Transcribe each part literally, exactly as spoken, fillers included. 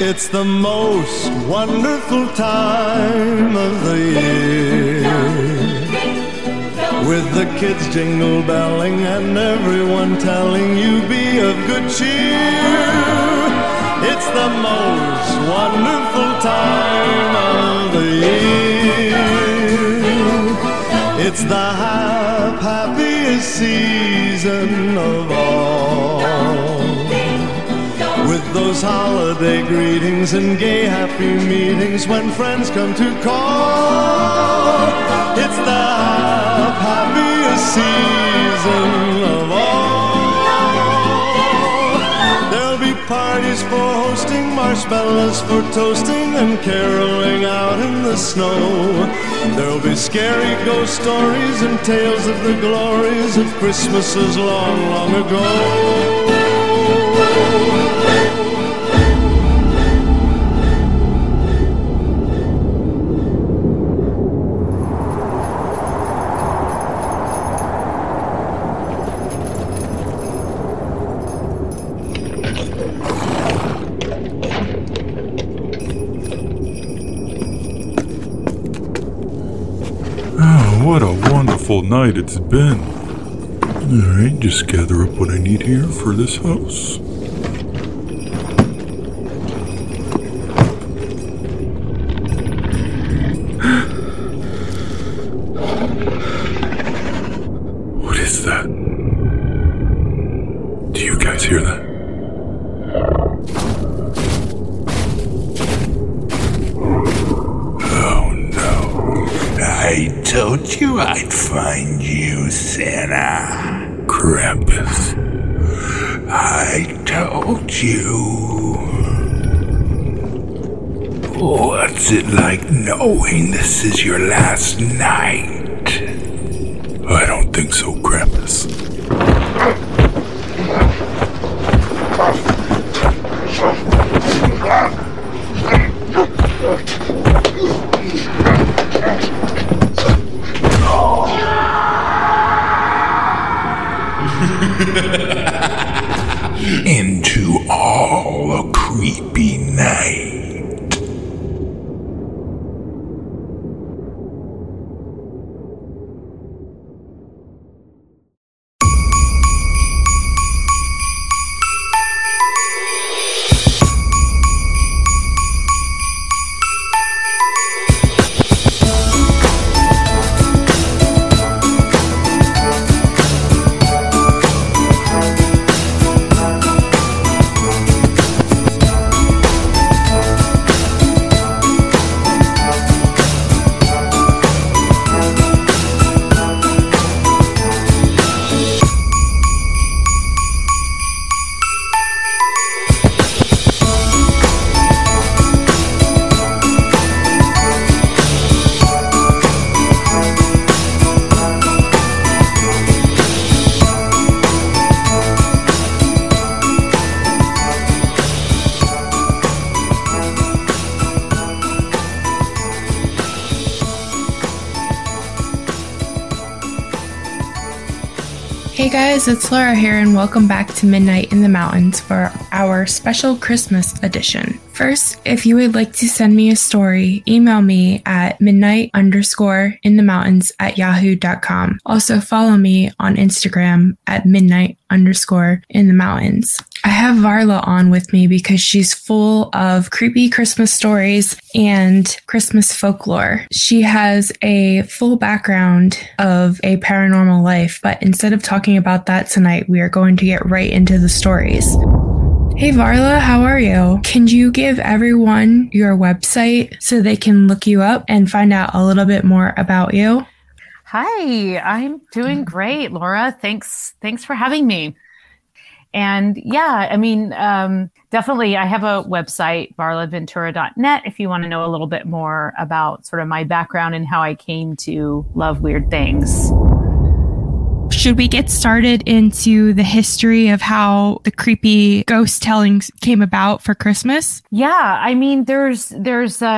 It's the most wonderful time of the year, with the kids jingle belling and everyone telling you be of good cheer. It's the most wonderful time of the year. It's the hap- happiest season of all, with those holiday greetings and gay happy meetings when friends come to call. It's the happiest season of all. There'll be parties for hosting, marshmallows for toasting, and caroling out in the snow. There'll be scary ghost stories and tales of the glories of Christmases long, long ago. What a wonderful night it's been. Alright, just gather up what I need here for this house. What is that? Do you guys hear that? I told you I'd find you, Santa. Krampus. I told you. What's it like knowing this is your last night? I don't think so, Krampus. Into all a creepy night. Hey guys, it's Laura here and welcome back to Midnight in the Mountains for our special Christmas edition. First, if you would like to send me a story, email me at midnight underscore in the mountains at yahoo dot com. Also follow me on Instagram at midnight underscore in the mountains. I have Varla on with me because she's full of creepy Christmas stories and Christmas folklore. She has a full background of a paranormal life, but instead of talking about that tonight, we are going to get right into the stories. Hey Varla, how are you? Can you give everyone your website so they can look you up and find out a little bit more about you? Hi, I'm doing great, Laura. Thanks, thanks for having me. And yeah, I mean, um, definitely I have a website, varla ventura dot net, if you want to know a little bit more about sort of my background and how I came to love weird things. Should we get started into the history of how the creepy ghost tellings came about for Christmas? Yeah, I mean, there's there's um,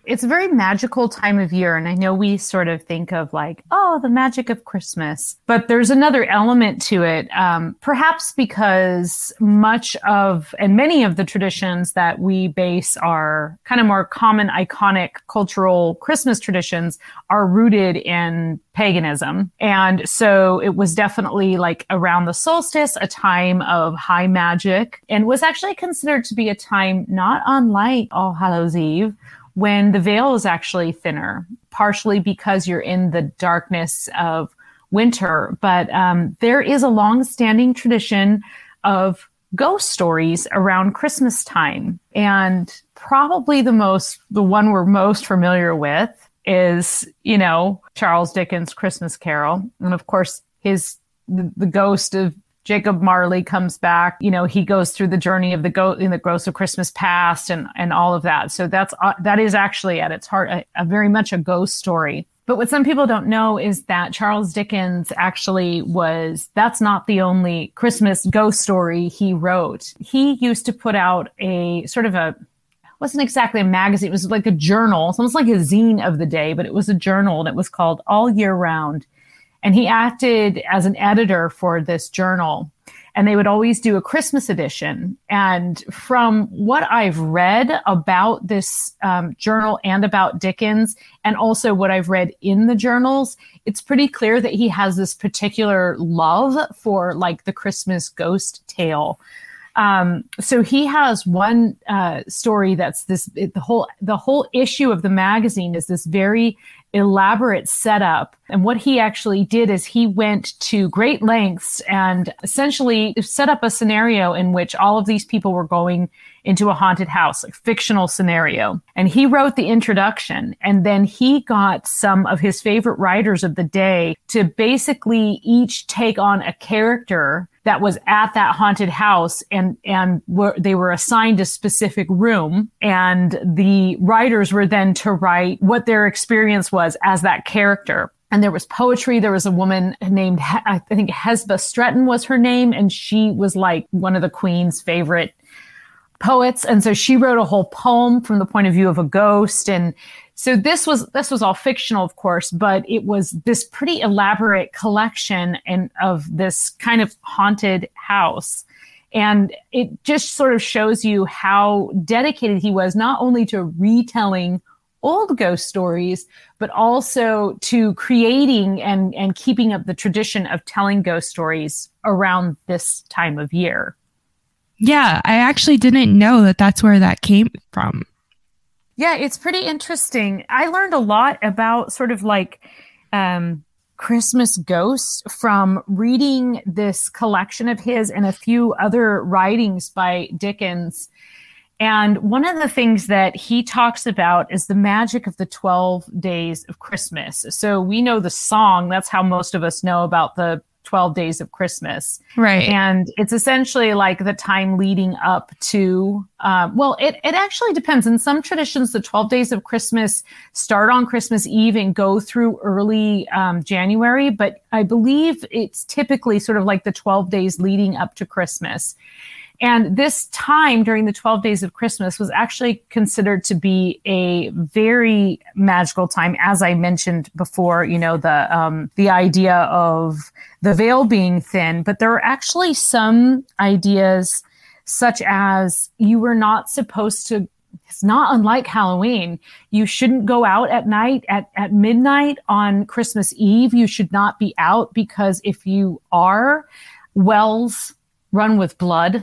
it's a very magical time of year. And I know we sort of think of like, oh, the magic of Christmas, but there's another element to it. Um, perhaps because much of, and many of the traditions that we base our kind of more common, iconic cultural Christmas traditions are rooted in paganism. And so it was definitely like around the solstice, a time of high magic, and was actually considered to be a time not unlike All Hallows Eve, when the veil is actually thinner, partially because you're in the darkness of winter. But um, there is a long-standing tradition of ghost stories around Christmas time. And probably the most, the one we're most familiar with is, you know, Charles Dickens' Christmas Carol. And of course, his, the, the ghost of Jacob Marley comes back. You know, he goes through the journey of the ghost in the ghost of Christmas past and, and all of that. So that's, uh, that is actually at its heart, a, a very much a ghost story. But what some people don't know is that Charles Dickens actually was, that's not the only Christmas ghost story he wrote. He used to put out a sort of a, wasn't exactly a magazine. It was like a journal. It's almost like a zine of the day, but it was a journal and it was called All Year Round. And he acted as an editor for this journal. And they would always do a Christmas edition. And from what I've read about this um, journal and about Dickens, and also what I've read in the journals, it's pretty clear that he has this particular love for like the Christmas ghost tale. Um, so he has one uh, story that's this, it, the whole, the whole issue of the magazine is this very elaborate setup. And what he actually did is he went to great lengths and essentially set up a scenario in which all of these people were going into a haunted house, like fictional scenario. And he wrote the introduction, and then he got some of his favorite writers of the day to basically each take on a character that was at that haunted house, and, and were, they were assigned a specific room, and the writers were then to write what their experience was as that character. And there was poetry. There was a woman named, I think Hesba Stretton was her name, and she was like one of the Queen's favorite poets. And so she wrote a whole poem from the point of view of a ghost. And so this was, this was all fictional, of course, but it was this pretty elaborate collection and of this kind of haunted house. And it just sort of shows you how dedicated he was, not only to retelling old ghost stories, but also to creating and, and keeping up the tradition of telling ghost stories around this time of year. Yeah, I actually didn't know that that's where that came from. Yeah, it's pretty interesting. I learned a lot about sort of like um, Christmas ghosts from reading this collection of his and a few other writings by Dickens. And one of the things that he talks about is the magic of the twelve days of Christmas. So we know the song. That's how most of us know about the twelve days of Christmas. Right. And it's essentially like the time leading up to, uh, well, it, it actually depends. In some traditions, the twelve days of Christmas start on Christmas Eve and go through early um, January. But I believe it's typically sort of like the twelve days leading up to Christmas. And this time during the twelve days of Christmas was actually considered to be a very magical time. As I mentioned before, you know, the, um, the idea of the veil being thin, but there were actually some ideas such as you were not supposed to, it's not unlike Halloween. You shouldn't go out at night at, at midnight on Christmas Eve. You should not be out because if you are, wells run with blood.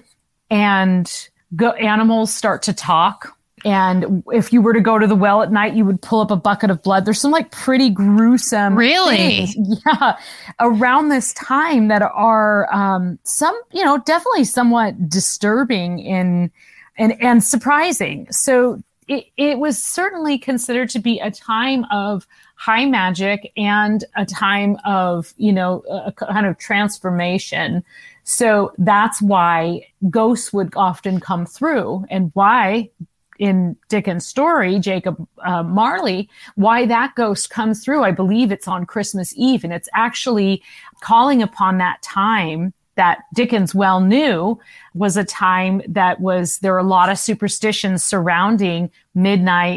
And go, animals start to talk. And if you were to go to the well at night, you would pull up a bucket of blood. There's some like pretty gruesome Really? things, yeah, around this time that are um, some, you know, definitely somewhat disturbing in, and, and surprising. So it, it was certainly considered to be a time of high magic and a time of, you know, a kind of transformation. So that's why ghosts would often come through, and why in Dickens' story, Jacob uh, Marley, why that ghost comes through. I believe it's on Christmas Eve, and it's actually calling upon that time that Dickens well knew was a time that was, there were a lot of superstitions surrounding midnight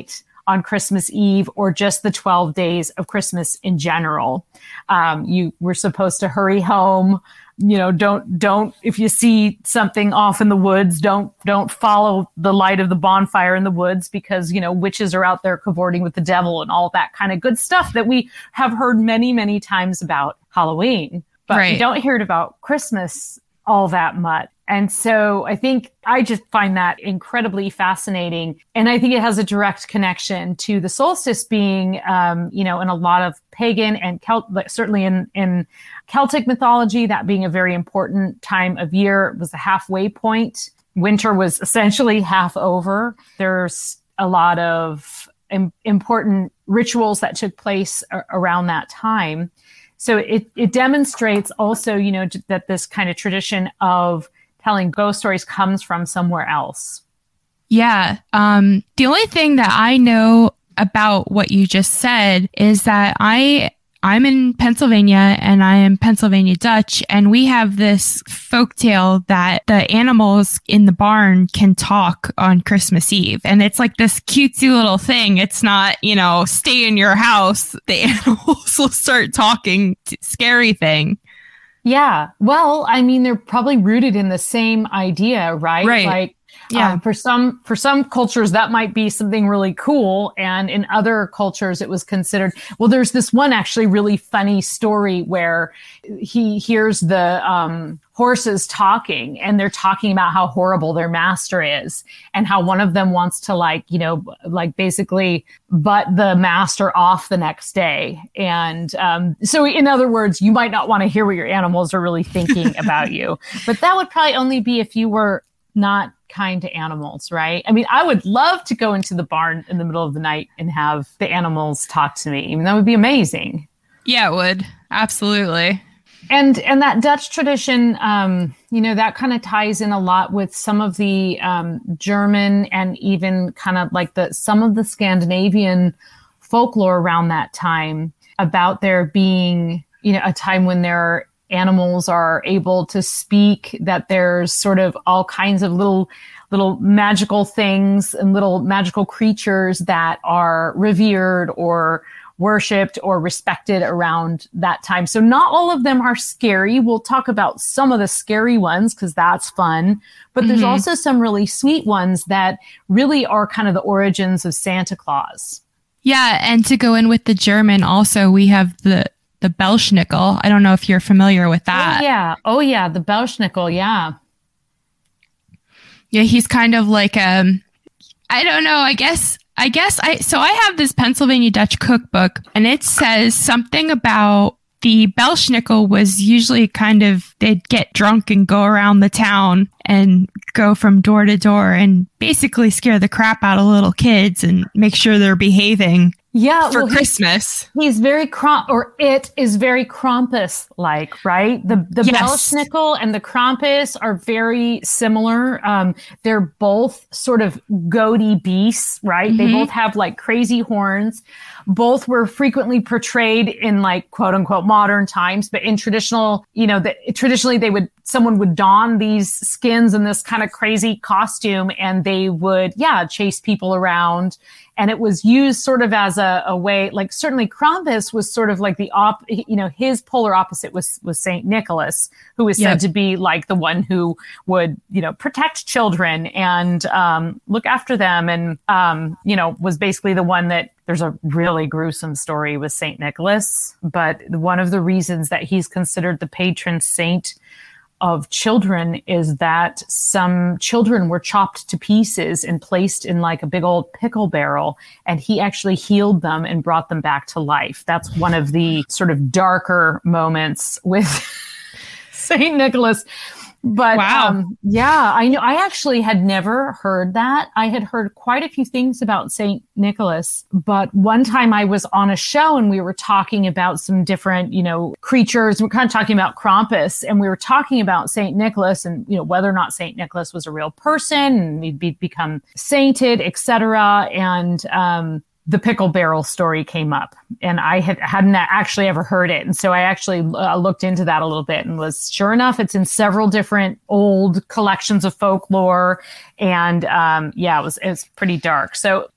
on Christmas Eve or just the twelve days of Christmas in general. Um, you were supposed to hurry home. You know, don't, don't, if you see something off in the woods, don't, don't follow the light of the bonfire in the woods because, you know, witches are out there cavorting with the devil and all that kind of good stuff that we have heard many, many times about Halloween. But right. we don't hear it about Christmas all that much. And so I think I just find that incredibly fascinating. And I think it has a direct connection to the solstice being, um, you know, in a lot of pagan and Celt, certainly in, in Celtic mythology, that being a very important time of year. It was the halfway point. Winter was essentially half over. There's a lot of im- important rituals that took place a- around that time. So it, it demonstrates also, you know, that this kind of tradition of telling ghost stories comes from somewhere else. Yeah. Um, the only thing that I know about what you just said is that I, I'm in Pennsylvania and I am Pennsylvania Dutch, and we have this folktale that the animals in the barn can talk on Christmas Eve. And it's like this cutesy little thing. It's not, you know, stay in your house. The animals will start talking, t- scary thing. Yeah. Well, I mean, they're probably rooted in the same idea, right? Right. Like, yeah. Um, for some, for some cultures, that might be something really cool. And in other cultures, it was considered, well, there's this one actually really funny story where he hears the, um, horses talking, and they're talking about how horrible their master is and how one of them wants to, like, you know, like basically butt the master off the next day. And, um, so in other words, you might not want to hear what your animals are really thinking about you, but that would probably only be if you were not kind to animals, right? I mean, I would love to go into the barn in the middle of the night and have the animals talk to me. I mean, that would be amazing. Yeah, it would. Absolutely. And and that Dutch tradition, um, you know, that kind of ties in a lot with some of the um, German and even kind of like the some of the Scandinavian folklore around that time about there being, you know, a time when their animals are able to speak, that there's sort of all kinds of little little magical things and little magical creatures that are revered or worshipped or respected around that time. So not all of them are scary. We'll talk about some of the scary ones because that's fun. But mm-hmm. there's also some really sweet ones that really are kind of the origins of Santa Claus. Yeah. And to go in with the German also, we have the, the Belsnickel. I don't know if you're familiar with that. Oh, yeah. Oh, yeah. The Belsnickel. Yeah. Yeah. He's kind of like, um, I don't know, I guess... I guess I, so I have this Pennsylvania Dutch cookbook, and it says something about the Belsnickel was usually kind of, they'd get drunk and go around the town and go from door to door and basically scare the crap out of little kids and make sure they're behaving. Yeah, for well, Christmas. He's, he's very Kramp, or it is very Krampus-like, right? The the yes. Belsnickel and the Krampus are very similar. Um, they're both sort of goaty beasts, right? Mm-hmm. They both have like crazy horns. Both were frequently portrayed in like quote unquote modern times, but in traditional, you know, the, traditionally they would someone would don these skins and this kind of crazy costume, and they would, yeah, chase people around. And it was used sort of as a, a way, like certainly Krampus was sort of like the op, you know, his polar opposite was, was Saint Nicholas, who was yep. said to be like the one who would, you know, protect children and, um, look after them. And, um, you know, was basically the one that there's a really gruesome story with Saint Nicholas, but one of the reasons that he's considered the patron saint of children is that some children were chopped to pieces and placed in like a big old pickle barrel, and he actually healed them and brought them back to life. That's one of the sort of darker moments with Saint Nicholas. But wow. um, yeah, I know. I actually had never heard that. I had heard quite a few things about Saint Nicholas, but one time I was on a show and we were talking about some different, you know, creatures. We're kind of talking about Krampus, and we were talking about Saint Nicholas and, you know, whether or not Saint Nicholas was a real person and he'd be, become sainted, et cetera. And um, the pickle barrel story came up, and I had, hadn't actually ever heard it. And so I actually uh, looked into that a little bit, and was sure enough, it's in several different old collections of folklore. And um, yeah, it was, it was pretty dark. So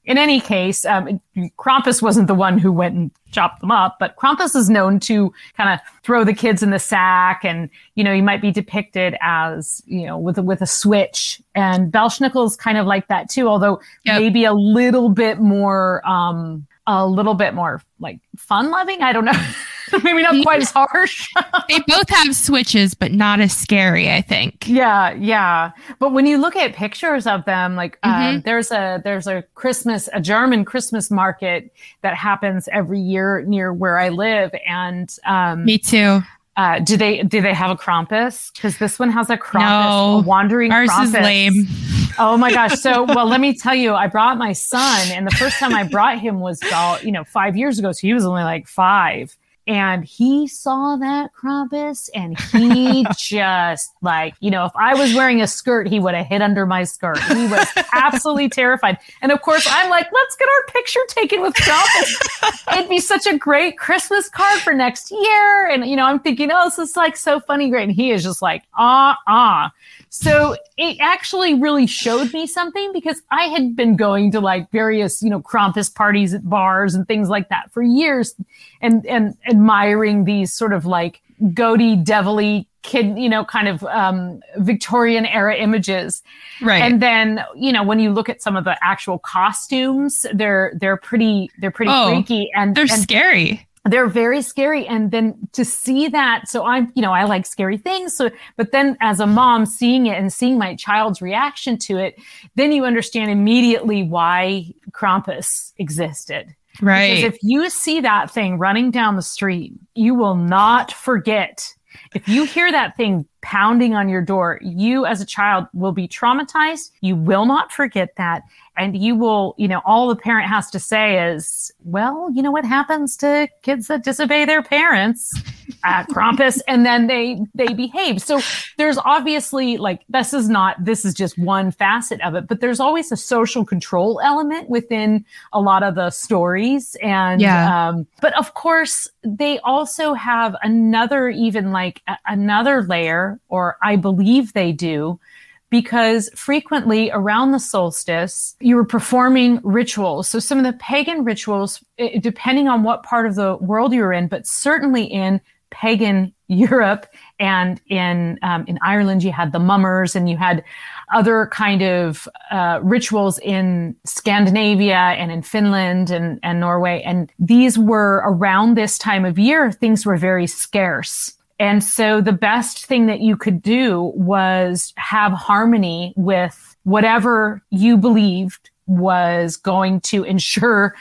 in any case, um, Krampus wasn't the one who went and chopped them up, but Krampus is known to kind of throw the kids in the sack, and you know, he might be depicted as, you know, with a, with a switch. And Belsnickel's kind of like that too, although yep. maybe a little bit more, um, a little bit more like fun loving. I don't know. Maybe not quite as harsh. They both have switches, but not as scary, I think. Yeah, yeah. But when you look at pictures of them, like mm-hmm. um, there's a there's a Christmas, a German Christmas market that happens every year near where I live, and um, me too. Uh, do they do they have a Krampus? Because this one has a Krampus, no, a wandering ours Krampus. Is lame. Oh my gosh! So, well, let me tell you, I brought my son, and the first time I brought him was about, you know, five years ago. So he was only like five. And he saw that Krampus, and he just like, you know, if I was wearing a skirt, he would have hid under my skirt. He was absolutely terrified. And of course, I'm like, let's get our picture taken with Krampus. It'd be such a great Christmas card for next year. And, you know, I'm thinking, oh, this is like so funny, great. And he is just like, ah, uh, ah. Uh. So it actually really showed me something, because I had been going to like various, you know, Krampus parties at bars and things like that for years, and, and admiring these sort of like goaty, devilly kid, you know, kind of um, Victorian era images. Right. And then, you know, when you look at some of the actual costumes, they're, they're pretty, they're pretty oh, freaky, and they're and, scary. They're very scary. And then to see that, so I'm, you know, I like scary things. So, but then as a mom seeing it and seeing my child's reaction to it, then you understand immediately why Krampus existed. Right. Because if you see that thing running down the street, you will not forget. If you hear that thing pounding on your door, you as a child will be traumatized. You will not forget that. And you will, you know, all the parent has to say is, well, you know what happens to kids that disobey their parents? Uh, Krampus, and then they they behave. So there's obviously like, this is not, this is just one facet of it, but there's always a social control element within a lot of the stories. And, yeah. um, but of course, they also have another, even like a, another layer, or I believe they do, because frequently around the solstice, you were performing rituals. So some of the pagan rituals, depending on what part of the world you're in, but certainly in pagan Europe and in um, in Ireland, you had the mummers, and you had other kind of uh, rituals in Scandinavia and in Finland and, and Norway. And these were around this time of year, things were very scarce. And so the best thing that you could do was have harmony with whatever you believed was going to ensure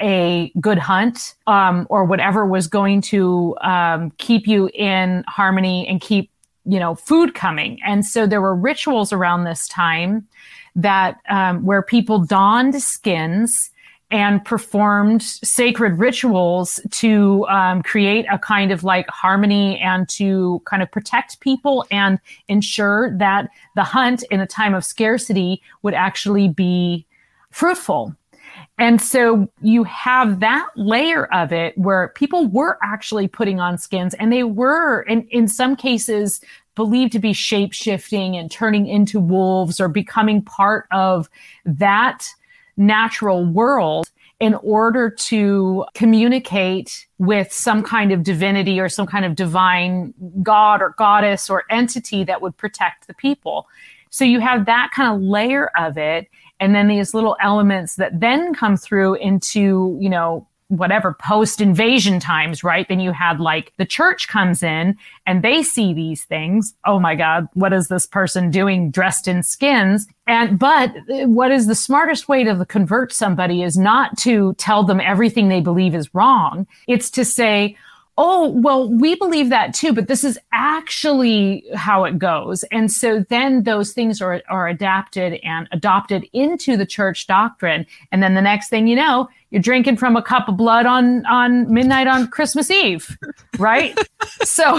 a good hunt, um, or whatever was going to um, keep you in harmony and keep, you know, food coming. And so there were rituals around this time that um, where people donned skins and performed sacred rituals to um, create a kind of like harmony and to kind of protect people and ensure that the hunt in a time of scarcity would actually be fruitful. And so you have that layer of it where people were actually putting on skins, and they were, in, in some cases, believed to be shape-shifting and turning into wolves or becoming part of that natural world in order to communicate with some kind of divinity or some kind of divine god or goddess or entity that would protect the people. So you have that kind of layer of it. And then these little elements that then come through into, you know, whatever post-invasion times, right? Then you had like the church comes in and they see these things. Oh my God, what is this person doing dressed in skins? And, but what is the smartest way to convert somebody is not to tell them everything they believe is wrong. It's to say, oh, well, we believe that too, but this is actually how it goes. And so then those things are, are adapted and adopted into the church doctrine. And then the next thing you know, you're drinking from a cup of blood on, on midnight on Christmas Eve, right? So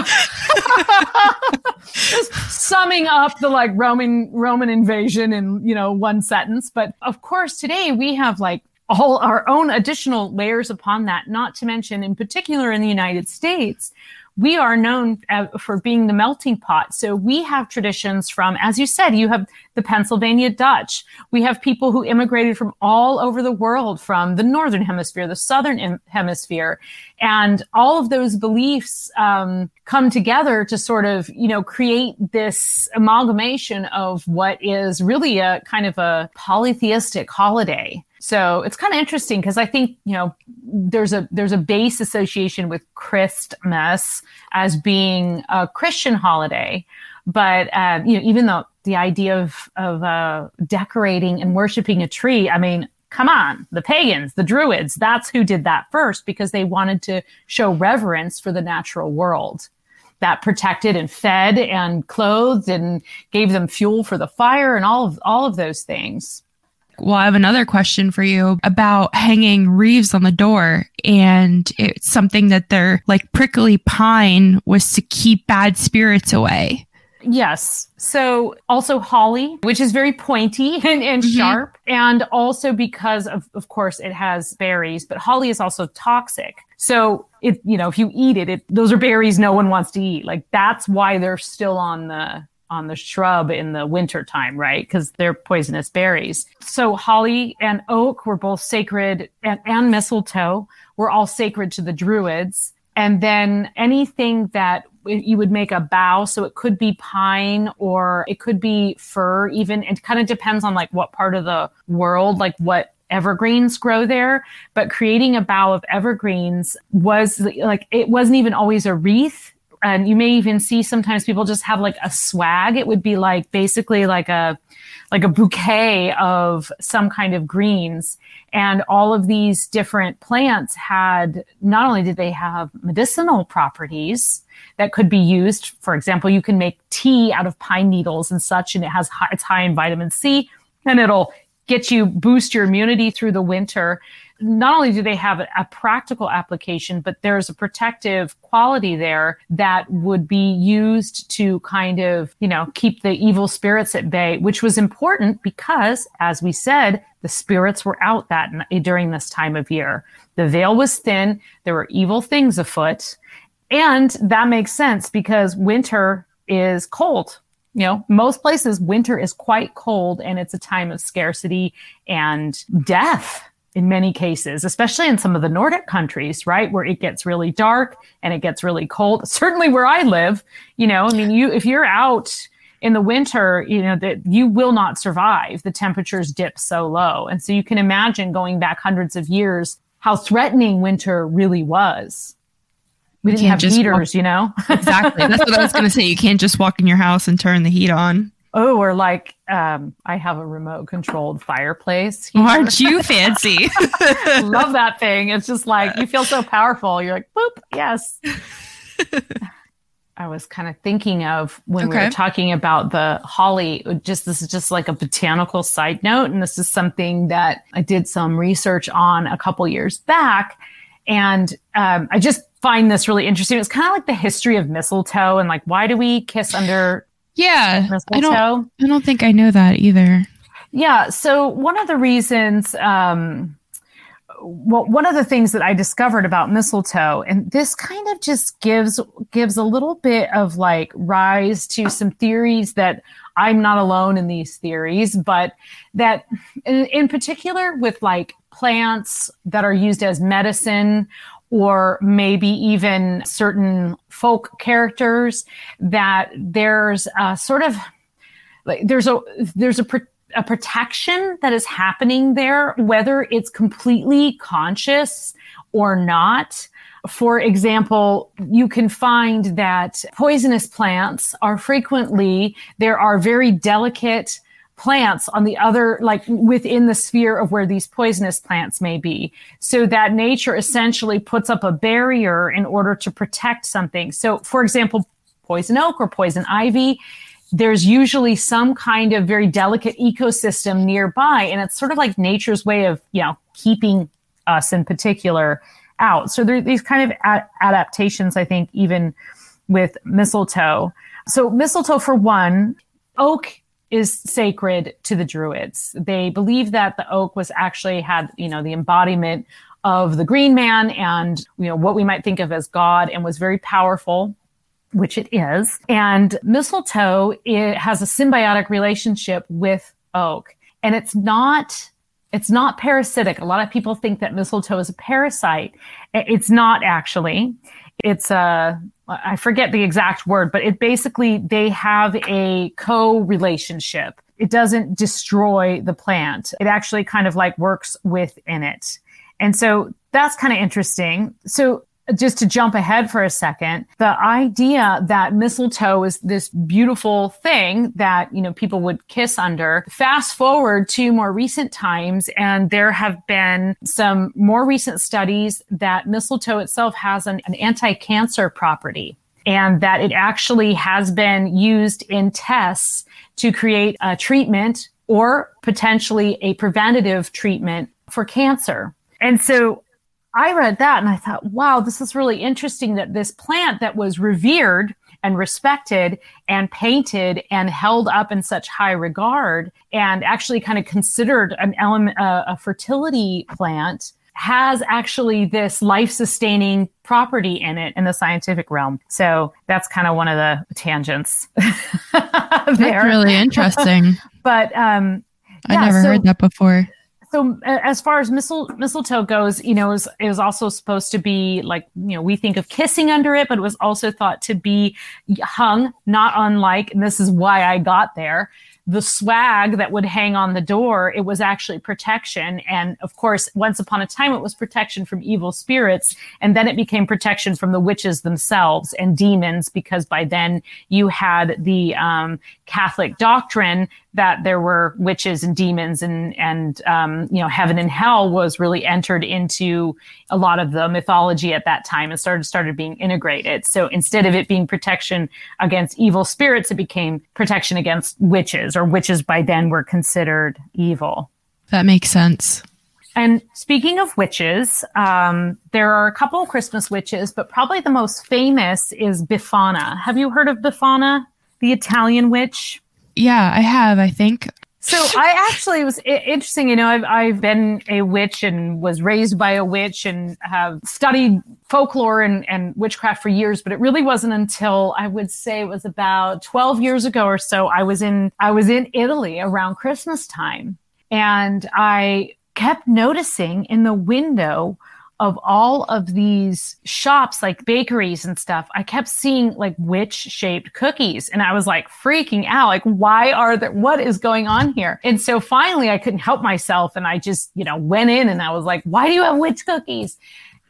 just summing up the like Roman, Roman invasion in, you know, one sentence. But of course, today we have like all our own additional layers upon that, not to mention in particular in the United States, we are known uh, for being the melting pot. So we have traditions from, as you said, you have the Pennsylvania Dutch. We have people who immigrated from all over the world, from the Northern Hemisphere, the Southern im- Hemisphere. And all of those beliefs um, come together to sort of, you know, create this amalgamation of what is really a kind of a polytheistic holiday. So it's kind of interesting because I think, you know, there's a there's a base association with Christmas as being a Christian holiday. But, um, you know, even though the idea of, of uh, decorating and worshiping a tree, I mean, come on, the pagans, the Druids, that's who did that first because they wanted to show reverence for the natural world that protected and fed and clothed and gave them fuel for the fire and all of all of those things. Well, I have another question for you about hanging wreaths on the door. And it's something that they're like prickly pine was to keep bad spirits away. Yes. So also holly, which is very pointy and, and mm-hmm. sharp. And also because of, of course, it has berries, but holly is also toxic. So it, you know, if you eat it, it, those are berries no one wants to eat. Like that's why they're still on the on the shrub in the winter time, right? Because they're poisonous berries. So holly and oak were both sacred, and, and mistletoe were all sacred to the Druids. And then anything that you would make a bough, so it could be pine or it could be fir even. It kind of depends on like what part of the world, like what evergreens grow there. But creating a bough of evergreens was like, it wasn't even always a wreath. And you may even see sometimes people just have like a swag. It would be like basically like a like a bouquet of some kind of greens. And all of these different plants had, not only did they have medicinal properties that could be used. For example, you can make tea out of pine needles and such, and it has high, it's high in vitamin C, and it'll get you, boost your immunity through the winter. Not only do they have a, a practical application, but there's a protective quality there that would be used to kind of, you know, keep the evil spirits at bay, which was important because, as we said, the spirits were out that during this time of year. The veil was thin. There were evil things afoot. And that makes sense because winter is cold. You know, most places, winter is quite cold and it's a time of scarcity and death. In many cases, especially in some of the Nordic countries, right, where it gets really dark and it gets really cold. Certainly where I live, you know, I mean, you if you're out in the winter, you know, that you will not survive. The temperatures dip so low. And so you can imagine going back hundreds of years, how threatening winter really was. We didn't have heaters, walk- you know? Exactly. That's what I was going to say. You can't just walk in your house and turn the heat on. Oh, or like um, I have a remote controlled fireplace. Heater. Aren't you fancy? Love that thing. It's just like, you feel so powerful. You're like, boop, yes. I was kind of thinking of when okay. we were talking about the holly, just this is just like a botanical side note. And this is something that I did some research on a couple years back. And um, I just find this really interesting. It's kind of like the history of mistletoe and like, why do we kiss under Yeah, mistletoe? I don't, I don't think I know that either. Yeah, so one of the reasons, um, well, one of the things that I discovered about mistletoe, and this kind of just gives gives a little bit of like rise to some theories that I'm not alone in these theories, but that in, in particular with like plants that are used as medicine, or maybe even certain folk characters, that there's a sort of like there's a there's a, a protection that is happening there, whether it's completely conscious or not. For example, you can find that poisonous plants are frequently, there are very delicate plants on the other, like within the sphere of where these poisonous plants may be. So that nature essentially puts up a barrier in order to protect something. So for example, poison oak or poison ivy, there's usually some kind of very delicate ecosystem nearby. And it's sort of like nature's way of, you know, keeping us in particular out. So there are these kind of a- adaptations, I think, even with mistletoe. So mistletoe, for one, oak is sacred to the Druids. They believe that the oak was actually had, you know, the embodiment of the Green Man and, you know, what we might think of as God, and was very powerful, which it is. And mistletoe, it has a symbiotic relationship with oak. And it's not, it's not parasitic. A lot of people think that mistletoe is a parasite. It's not actually. It's a, I forget the exact word, but it basically, they have a co-relationship. It doesn't destroy the plant. It actually kind of like works within it. And so that's kind of interesting. So just to jump ahead for a second, the idea that mistletoe is this beautiful thing that, you know, people would kiss under. Fast forward to more recent times, and there have been some more recent studies that mistletoe itself has an, an anti-cancer property, and that it actually has been used in tests to create a treatment or potentially a preventative treatment for cancer. And so I read that and I thought, wow, this is really interesting that this plant that was revered and respected and painted and held up in such high regard and actually kind of considered an element, uh, a fertility plant, has actually this life-sustaining property in it in the scientific realm. So that's kind of one of the tangents there. That's really interesting. But um, yeah, I never so, heard that before. So as far as mistle- mistletoe goes, you know, it was, it was also supposed to be like, you know, we think of kissing under it, but it was also thought to be hung, not unlike, and this is why I got there, the swag that would hang on the door. It was actually protection. And of course, once upon a time, it was protection from evil spirits. And then it became protection from the witches themselves and demons, because by then you had the um, Catholic doctrine that there were witches and demons, and, and um, you know, heaven and hell was really entered into a lot of the mythology at that time and started, started being integrated. So instead of it being protection against evil spirits, it became protection against witches, or witches by then were considered evil. That makes sense. And speaking of witches, um, there are a couple of Christmas witches, but probably the most famous is Befana. Have you heard of Befana, the Italian witch? Yeah, I have, I think. So I actually, it was interesting, you know, I've, I've been a witch and was raised by a witch and have studied folklore and, and witchcraft for years, but it really wasn't until I would say it was about twelve years ago or so, I was in, I was in Italy around Christmas time, and I kept noticing in the window of all of these shops, like bakeries and stuff, I kept seeing like witch-shaped cookies. And I was like freaking out, like, why are there, what is going on here? And so finally I couldn't help myself. And I just, you know, went in and I was like, why do you have witch cookies?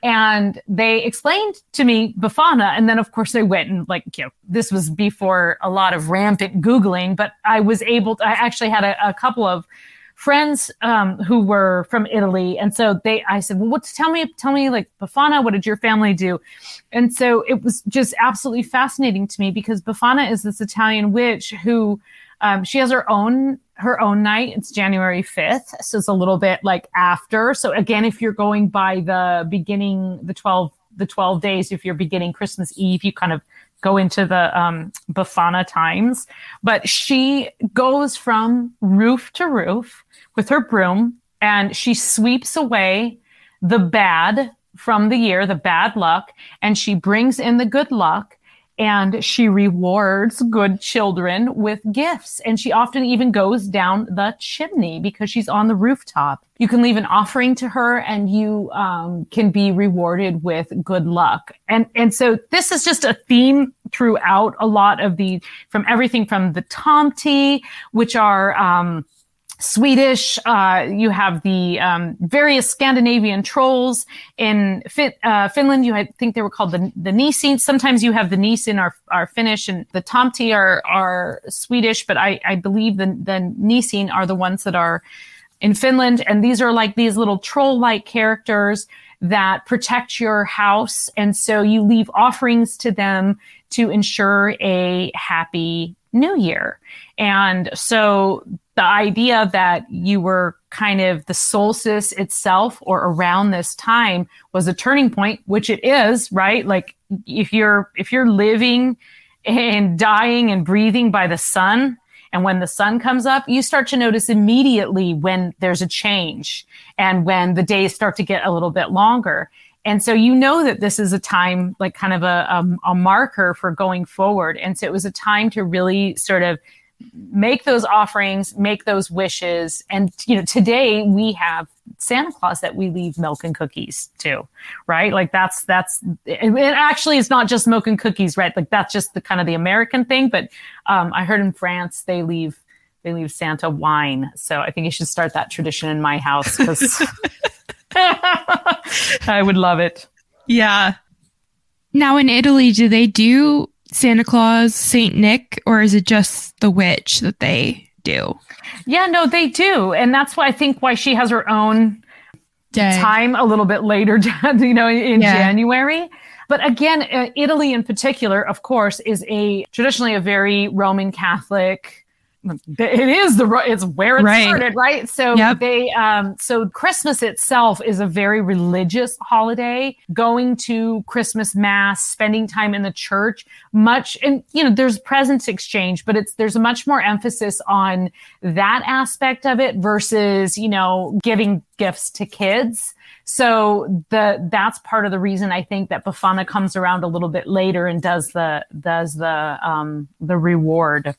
And they explained to me Befana. And then of course I went and like, you know, this was before a lot of rampant Googling, but I was able to, I actually had a, a couple of friends um, who were from Italy. And so they, I said, well, what, tell me, tell me like Befana, what did your family do? And so it was just absolutely fascinating to me, because Befana is this Italian witch who, um, she has her own, her own night. It's January fifth. So it's a little bit like after. So again, if you're going by the beginning, the twelve, the twelve days, if you're beginning Christmas Eve, you kind of go into the um, Befana times. But she goes from roof to roof with her broom, and she sweeps away the bad from the year, the bad luck, and she brings in the good luck, and she rewards good children with gifts. And she often even goes down the chimney because she's on the rooftop. You can leave an offering to her, and you um, can be rewarded with good luck. And and so this is just a theme throughout a lot of the, from everything from the Tomte, which are um, Swedish. Uh, you have the um, various Scandinavian trolls. In fin- uh, Finland, you had, think they were called the the Nisin. Sometimes you have the Nisin are are Finnish, and the Tomte are are Swedish. But I I believe the the Nisin are the ones that are in Finland. And these are like these little troll-like characters that protect your house. And so you leave offerings to them to ensure a happy new year. And so the idea that you were kind of the solstice itself, or around this time, was a turning point, which it is, right? Like if you're, if you're living and dying and breathing by the sun, And when the sun comes up, you start to notice immediately when there's a change and when the days start to get a little bit longer. And so you know that this is a time, like kind of a, a, a marker for going forward. And so it was a time to really sort of make those offerings, make those wishes. And, you know, today we have Santa Claus that we leave milk and cookies to, right? Like that's, that's, and actually it's not just milk and cookies, right? Like that's just the kind of the American thing. But um, I heard in France, they leave, they leave Santa wine. So I think you should start that tradition in my house because I would love it. Yeah. Now in Italy, do they do Santa Claus, Saint Nick, or is it just the witch that they do? Yeah, no, they do. And that's why I think why she has her own Day. time a little bit later, you know, in Yeah. January. But again, uh, Italy in particular, of course, is a traditionally a very Roman Catholic. It is the it's where it Right. started, right? So Yep. they um so Christmas itself is a very religious holiday. Going to Christmas mass, spending time in the church, much and you know there's presents exchange, but it's there's a much more emphasis on that aspect of it versus you know giving gifts to kids. So the that's part of the reason I think that Befana comes around a little bit later and does the does the um the reward.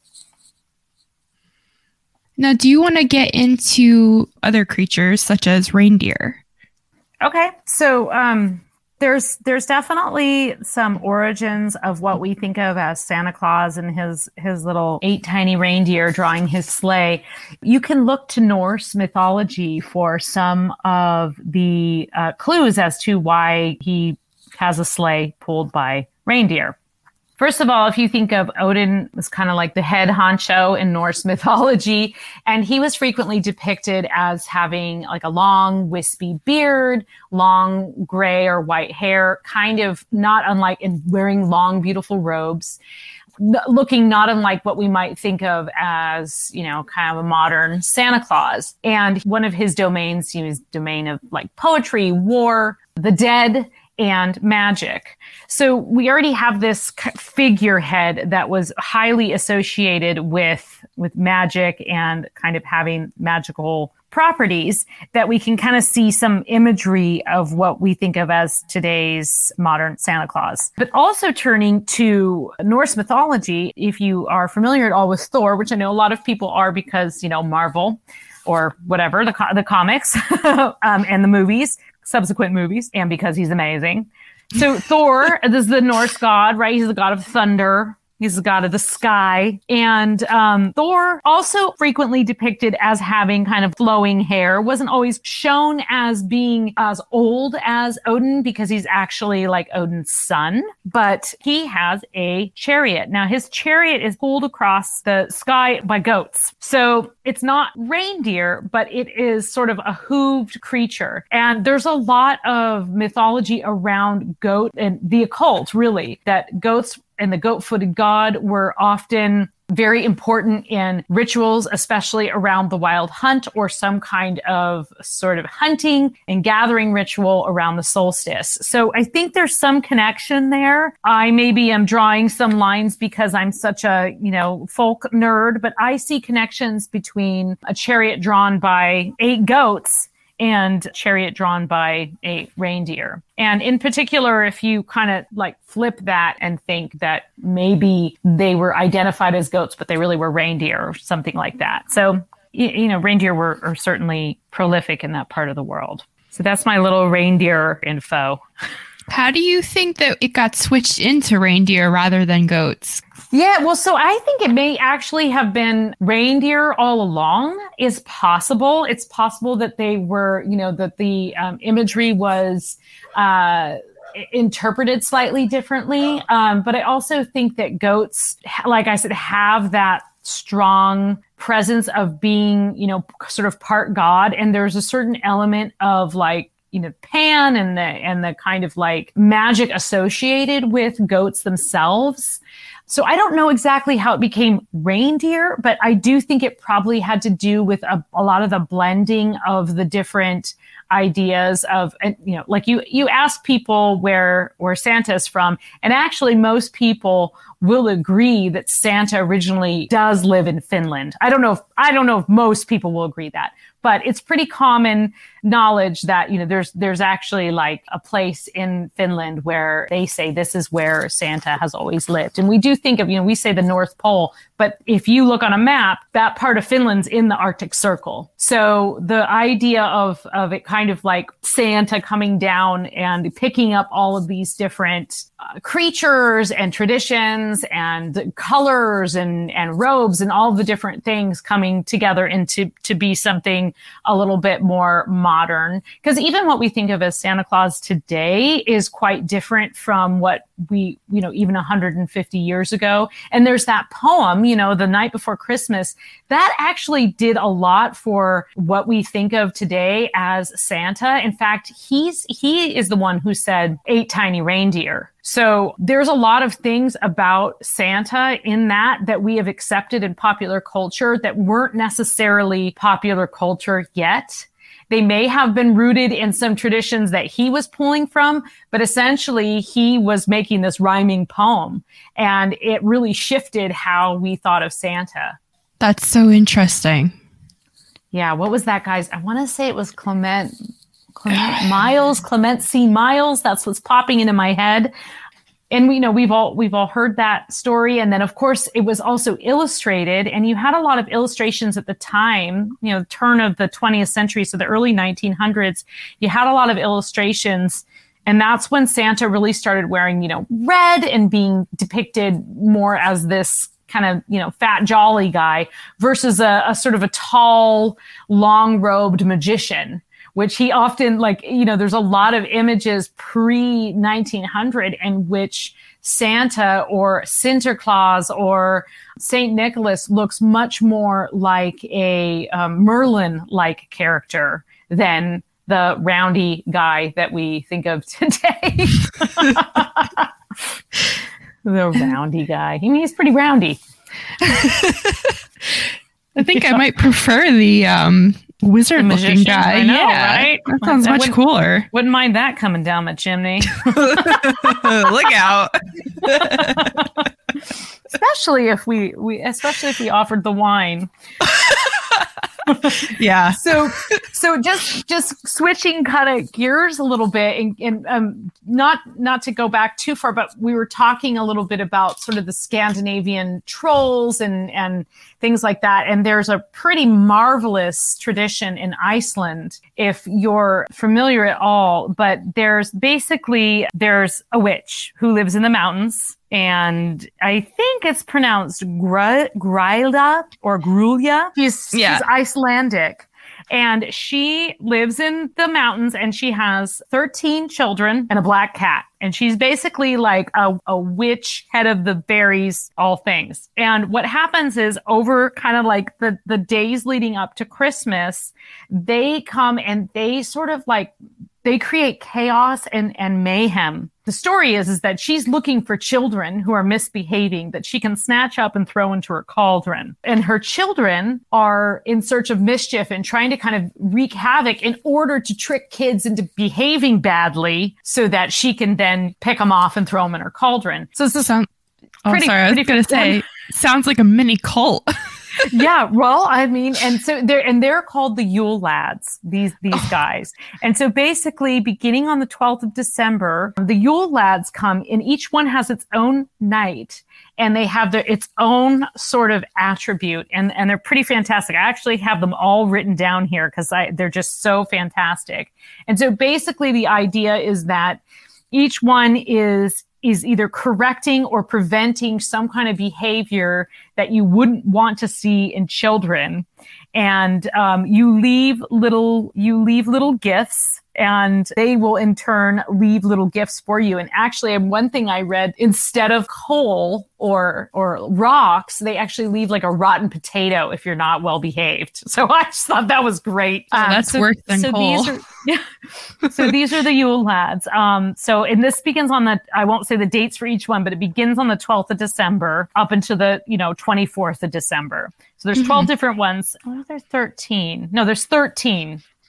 Now, do you want to get into other creatures such as reindeer? Okay, so um, there's there's definitely some origins of what we think of as Santa Claus and his his little eight tiny reindeer drawing his sleigh. You can look to Norse mythology for some of the uh, clues as to why he has a sleigh pulled by reindeer. First of all, if you think of Odin as kind of like the head honcho in Norse mythology, and he was frequently depicted as having like a long wispy beard, long gray or white hair, kind of not unlike in wearing long, beautiful robes, looking not unlike what we might think of as, you know, kind of a modern Santa Claus. And one of his domains, he was domain of like poetry, war, the dead, and magic. So we already have this figurehead that was highly associated with, with magic and kind of having magical properties that we can kind of see some imagery of what we think of as today's modern Santa Claus. But also turning to Norse mythology, if you are familiar at all with Thor, which I know a lot of people are because, you know, Marvel or whatever, the, co- the comics um, and the movies, subsequent movies, and because he's amazing. So Thor is the Norse god, right? He's the god of thunder. He's the god of the sky. And um, Thor, also frequently depicted as having kind of flowing hair, wasn't always shown as being as old as Odin because he's actually like Odin's son. But he has a chariot. Now, his chariot is pulled across the sky by goats. So it's not reindeer, but it is sort of a hooved creature. And there's a lot of mythology around goat and the occult, really, that goats and the goat-footed god were often very important in rituals, especially around the wild hunt or some kind of sort of hunting and gathering ritual around the solstice. So I think there's some connection there. I maybe am drawing some lines because I'm such a, you know, folk nerd, but I see connections between a chariot drawn by eight goats and chariot drawn by a reindeer. And in particular, if you kind of like flip that and think that maybe they were identified as goats, but they really were reindeer or something like that. So, you, you know, reindeer were are certainly prolific in that part of the world. So that's my little reindeer info. How do you think that it got switched into reindeer rather than goats? Yeah, well, so I think it may actually have been reindeer all along is possible. It's possible that they were, you know, that the um, imagery was uh, interpreted slightly differently. Um, but I also think that goats, like I said, have that strong presence of being, you know, sort of part God. And there's a certain element of like, you know, Pan and the, and the kind of like magic associated with goats themselves. So I don't know exactly how it became reindeer, but I do think it probably had to do with a, a lot of the blending of the different ideas of, and you know, like you, you ask people where, where Santa's from, and actually most people will agree that Santa originally does live in Finland. I don't know if, I don't know if most people will agree that, but it's pretty common knowledge that, you know, there's, there's actually like a place in Finland where they say this is where Santa has always lived. And we do think of, you know, we say the North Pole, but if you look on a map, that part of Finland's in the Arctic Circle. So the idea of, of it kind of like Santa coming down and picking up all of these different uh, creatures and traditions and colors and, and robes and all the different things coming together into, to be something a little bit more modern. Because even what we think of as Santa Claus today is quite different from what we, you know, even one hundred fifty years ago. And there's that poem, you know, The Night Before Christmas, that actually did a lot for what we think of today as Santa. In fact, he's, he is the one who said eight tiny reindeer. So there's a lot of things about Santa in that that we have accepted in popular culture that weren't necessarily popular culture yet. They may have been rooted in some traditions that he was pulling from, but essentially he was making this rhyming poem, and it really shifted how we thought of Santa. That's so interesting. Yeah, what was that guy's? I want to say it was Clement, Clement Miles, Clement C. Miles. That's what's popping into my head. And we know we've all we've all heard that story. And then, of course, it was also illustrated. And you had a lot of illustrations at the time, you know, turn of the twentieth century, so the early nineteen hundreds. You had a lot of illustrations. And that's when Santa really started wearing, you know, red and being depicted more as this kind of, you know, fat, jolly guy versus a, a sort of a tall, long-robed magician, which he often, like, you know, there's a lot of images pre nineteen hundred in which Santa or Sinterklaas or Saint Nicholas looks much more like a um, Merlin-like character than the roundy guy that we think of today. The roundy guy. I mean, he's pretty roundy. I think I might prefer the um, wizard-looking guy. I know, yeah, right? That sounds I much wouldn't- cooler. Wouldn't mind that coming down my chimney. Look out. Especially if we, we, especially if we offered the wine. Yeah. So, so just, just switching kind of gears a little bit and, and, um, not, not to go back too far, but we were talking a little bit about sort of the Scandinavian trolls and, and things like that. And there's a pretty marvelous tradition in Iceland, if you're familiar at all, but there's basically, there's a witch who lives in the mountains. And I think it's pronounced Gr- Grilda or Grulja. She's, Yeah. she's Icelandic. And she lives in the mountains and she has thirteen children and a black cat. And she's basically like a, a witch, head of the berries, all things. And what happens is over kind of like the, the days leading up to Christmas, they come and they sort of like, they create chaos and, and mayhem. The story is, is that she's looking for children who are misbehaving that she can snatch up and throw into her cauldron. And her children are in search of mischief and trying to kind of wreak havoc in order to trick kids into behaving badly so that she can then pick them off and throw them in her cauldron. So it's this Sound- oh, pretty, sorry. I was pretty going to say, sounds like a mini cult. Yeah, well, I mean, and so they're and they're called the Yule Lads, these these Oh. guys. And so basically, beginning on the twelfth of December, the Yule Lads come, and each one has its own night, and they have their its own sort of attribute, and and they're pretty fantastic. I actually have them all written down here because I they're just so fantastic. And so basically, the idea is that each one is is either correcting or preventing some kind of behavior that you wouldn't want to see in children. And um, you leave little, you leave little gifts, and they will in turn leave little gifts for you. And actually, one thing I read, instead of coal or or rocks, they actually leave like a rotten potato if you're not well behaved. So I just thought that was great. Oh, that's so, worse than so coal. These are, yeah. So these are the Yule Lads. Um, so and this begins on the, I won't say the dates for each one, but it begins on the twelfth of December up until the, you know, twenty-fourth of December. So there's twelve mm-hmm. different ones. Oh, there's thirteen. No, there's thirteen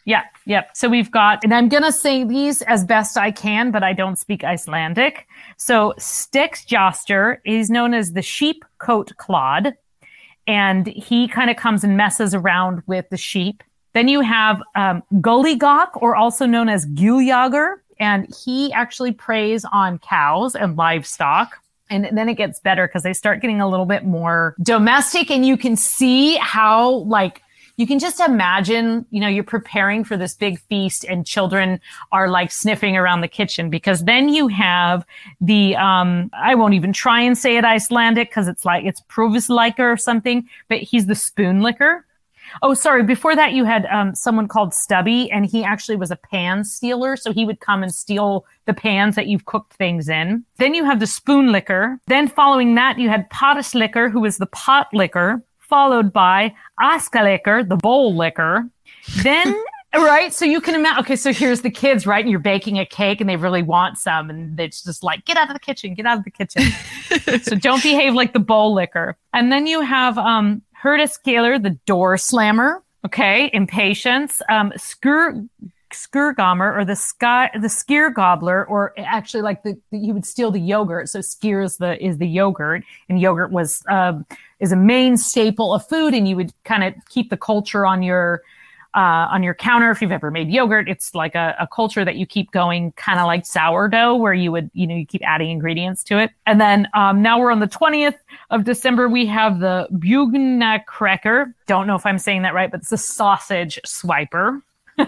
Yeah, yep. So we've got, and I'm going to say these as best I can, but I don't speak Icelandic. So Styxjoster is known as the sheep coat clod, and he kind of comes and messes around with the sheep. Then you have um, Goligok, or also known as Guljager, and he actually preys on cows and livestock. And then it gets better because they start getting a little bit more domestic, and you can see how, like, you can just imagine, you know, you're preparing for this big feast and children are like sniffing around the kitchen, because then you have the, um, I won't even try and say it Icelandic because it's like, it's Provisliker or something, but he's the spoon licker. Oh, sorry. Before that, you had um, someone called Stubby, and he actually was a pan stealer. So he would come and steal the pans that you've cooked things in. Then you have the spoon licker. Then following that, you had Pottislicker, who was the pot licker, followed by Askalicker, the bowl licker. Then, right? So you can imagine, okay, so here's the kids, right? And you're baking a cake and they really want some. And it's just like, get out of the kitchen, get out of the kitchen. So don't behave like the bowl licker. And then you have um, Hurdaskaler, the door slammer. Okay, impatience. Um, Skur... Skirgamer, or the sky, the skier gobbler, or actually like the, the you would steal the yogurt. So skier is the is the yogurt, and yogurt was um, is a main staple of food, and you would kind of keep the culture on your uh, on your counter. If you've ever made yogurt, it's like a, a culture that you keep going, kind of like sourdough, where you would you know you keep adding ingredients to it. And then um, now we're on the twentieth of December. We have the Bjugna Don't know if I'm saying that right, but it's a sausage swiper.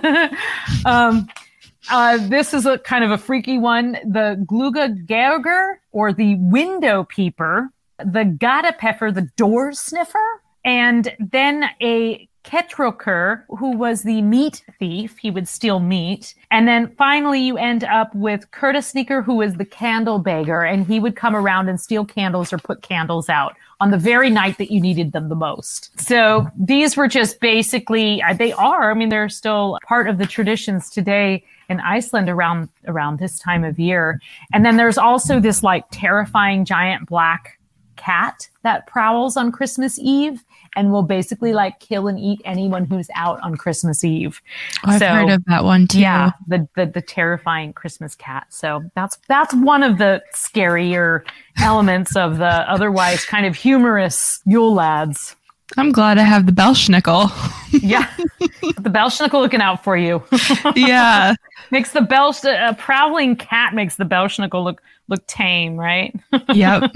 um, uh, this is a kind of a freaky one. The Gluga Gerger, or the window peeper, the Gadapeffer, the door sniffer, and then a Ketroker, who was the meat thief. He would steal meat. And then finally you end up with Kurtisneaker, who is the candle beggar, and he would come around and steal candles or put candles out on the very night that you needed them the most. So these were just basically, they are, I mean, they're still part of the traditions today in Iceland around, around this time of year. And then there's also this like terrifying giant black cat that prowls on Christmas Eve and will basically like kill and eat anyone who's out on Christmas Eve. Oh, I've so, heard of that one too. Yeah, the, the the terrifying Christmas cat. So that's that's one of the scarier elements of the otherwise kind of humorous Yule lads. I'm glad I have the Belschnickel. Yeah, the Belschnickel looking out for you. Yeah, makes the Belsch a prowling cat makes the Belschnickel look look tame, right? Yep.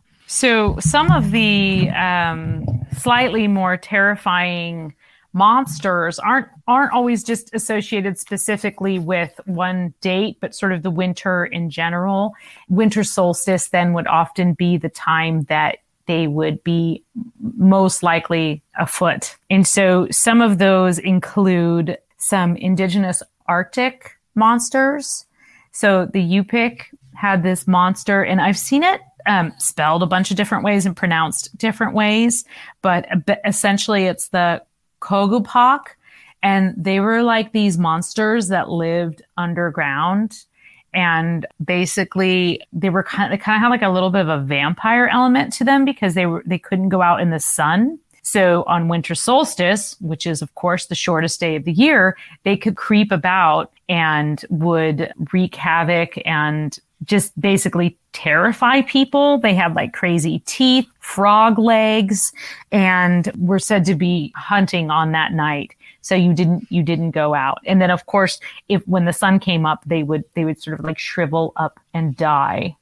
So some of the um, slightly more terrifying monsters aren't aren't always just associated specifically with one date, but sort of the winter in general. Winter solstice then would often be the time that they would be most likely afoot. And so some of those include some indigenous Arctic monsters. So the Yupik had this monster, and I've seen it Um, spelled a bunch of different ways and pronounced different ways, but essentially it's the Kogupak, and they were like these monsters that lived underground, and basically they were kind of, they kind of had like a little bit of a vampire element to them because they were they couldn't go out in the sun. So on winter solstice, which is of course the shortest day of the year, they could creep about and would wreak havoc and just basically terrify people. They had like crazy teeth, frog legs, and were said to be hunting on that night. So you didn't, you didn't go out. And then of course, if when the sun came up, they would, they would sort of like shrivel up and die.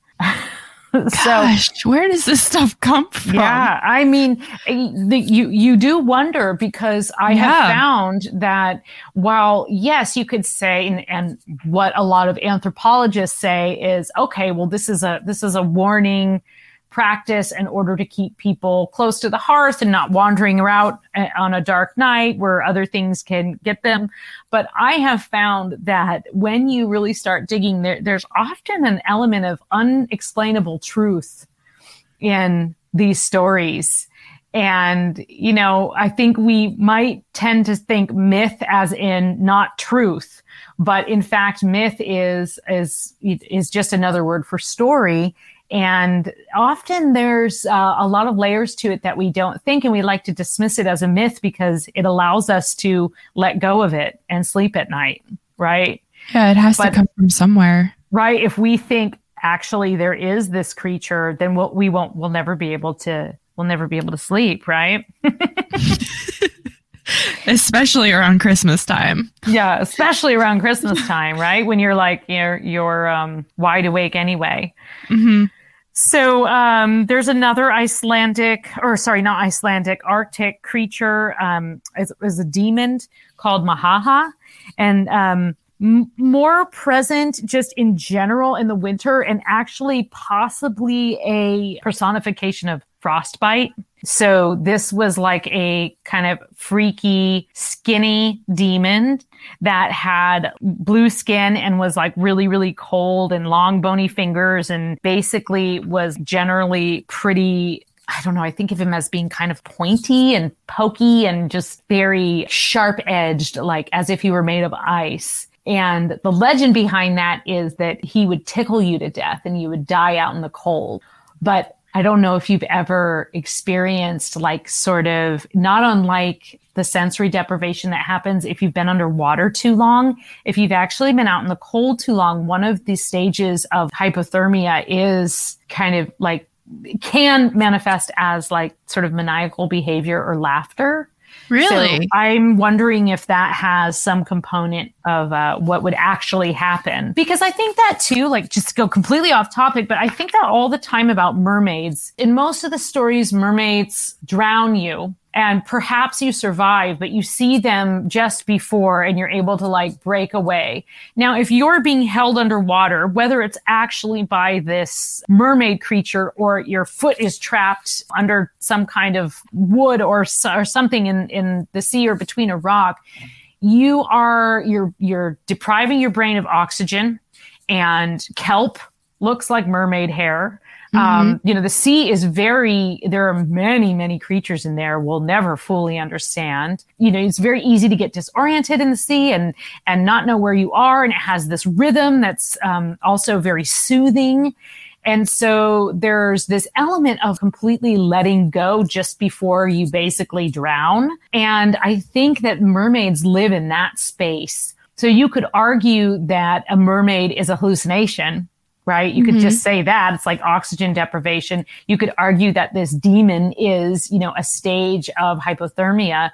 Gosh, so, where does this stuff come from? Yeah, I mean, the, you you do wonder, because I yeah. have found that while, yes, you could say, and, and what a lot of anthropologists say is, okay, well, this is a this is a warning practice in order to keep people close to the hearth and not wandering around on a dark night where other things can get them. But I have found that when you really start digging, there, there's often an element of unexplainable truth in these stories. And, you know, I think we might tend to think myth as in not truth, but in fact, myth is, is, is just another word for story. And often there's uh, a lot of layers to it that we don't think, and we like to dismiss it as a myth because it allows us to let go of it and sleep at night, right? Yeah, it has But- to come from somewhere. Right. If we think actually there is this creature, then we'll, we won't, we'll never be able to, we'll never be able to sleep, right? Especially around Christmas time. Yeah, especially around Christmas time, right? When you're like, you're, you're um, wide awake anyway. Mm-hmm. So um, there's another Icelandic, or sorry, not Icelandic, Arctic creature. Um, is, is a demon called Mahaha, and um, m- more present just in general in the winter, and actually possibly a personification of frostbite. So this was like a kind of freaky, skinny demon that had blue skin and was like really, really cold and long bony fingers, and basically was generally pretty, I don't know, I think of him as being kind of pointy and pokey and just very sharp edged, like as if he were made of ice. And the legend behind that is that he would tickle you to death and you would die out in the cold. But I don't know if you've ever experienced like sort of not unlike the sensory deprivation that happens if you've been underwater too long. If you've actually been out in the cold too long, one of the stages of hypothermia is kind of like, can manifest as like sort of maniacal behavior or laughter. Really? So I'm wondering if that has some component of uh, what would actually happen. Because I think that too, like just to go completely off topic, but I think that all the time about mermaids. In most of the stories, mermaids drown you. And perhaps you survive, but you see them just before and you're able to like break away. Now, if you're being held underwater, whether it's actually by this mermaid creature or your foot is trapped under some kind of wood or, or something in, in the sea or between a rock, you are, you're, you're depriving your brain of oxygen, and kelp looks like mermaid hair. Um, you know, the sea is very, there are many, many creatures in there we'll never fully understand. You know, it's very easy to get disoriented in the sea and, and not know where you are. And it has this rhythm that's, um, also very soothing. And so there's this element of completely letting go just before you basically drown. And I think that mermaids live in that space. So you could argue that a mermaid is a hallucination. Right? You could mm-hmm. just say that it's like oxygen deprivation. You could argue that this demon is, you know, a stage of hypothermia.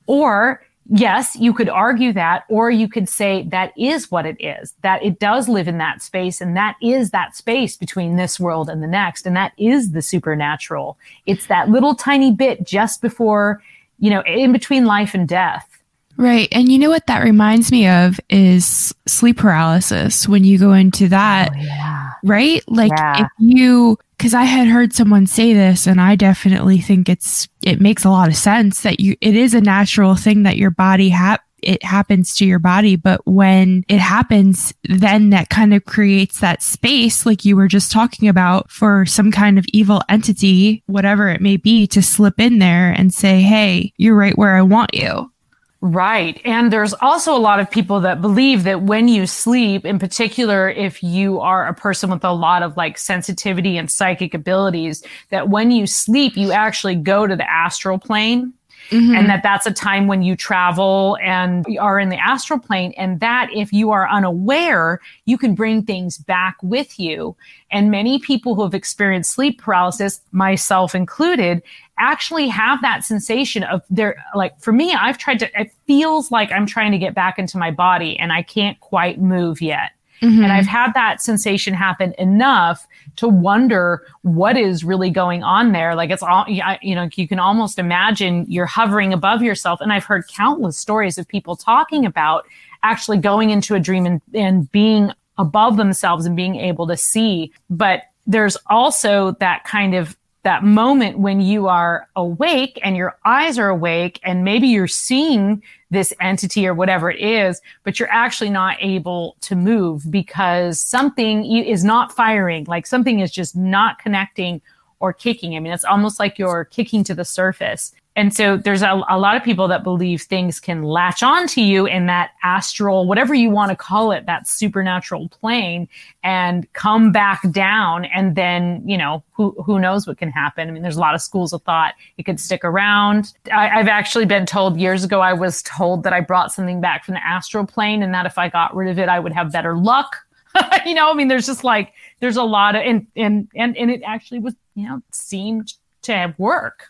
Or yes, you could argue that, or you could say that is what it is, that it does live in that space. And that is that space between this world and the next. And that is the supernatural. It's that little tiny bit just before, you know, in between life and death. Right. And you know what that reminds me of is sleep paralysis. When you go into that, oh, yeah. right? Like yeah. if you, because I had heard someone say this, and I definitely think it's, it makes a lot of sense that you, it is a natural thing that your body ha- it happens to your body. But when it happens, then that kind of creates that space, like you were just talking about, for some kind of evil entity, whatever it may be, to slip in there and say, hey, you're right where I want you. Right. And there's also a lot of people that believe that when you sleep, in particular, if you are a person with a lot of like sensitivity and psychic abilities, that when you sleep, you actually go to the astral plane. Mm-hmm. And that that's a time when you travel and are in the astral plane. And that if you are unaware, you can bring things back with you. And many people who have experienced sleep paralysis, myself included, actually have that sensation of their, like for me, I've tried to, it feels like I'm trying to get back into my body and I can't quite move yet. Mm-hmm. And I've had that sensation happen enough to wonder what is really going on there. Like it's all, you know, you can almost imagine you're hovering above yourself. And I've heard countless stories of people talking about actually going into a dream and, and being above themselves and being able to see. But there's also that kind of that moment when you are awake and your eyes are awake and maybe you're seeing this entity or whatever it is, but you're actually not able to move because something is not firing, like something is just not connecting or kicking. I mean, it's almost like you're kicking to the surface. And so there's a, a lot of people that believe things can latch onto you in that astral, whatever you want to call it, that supernatural plane, and come back down. And then, you know, who who knows what can happen. I mean, there's a lot of schools of thought. It could stick around. I, I've actually been told years ago, I was told that I brought something back from the astral plane and that if I got rid of it, I would have better luck. You know, I mean, there's just like, there's a lot of, and, and, and, and it actually was, you know, seemed to work.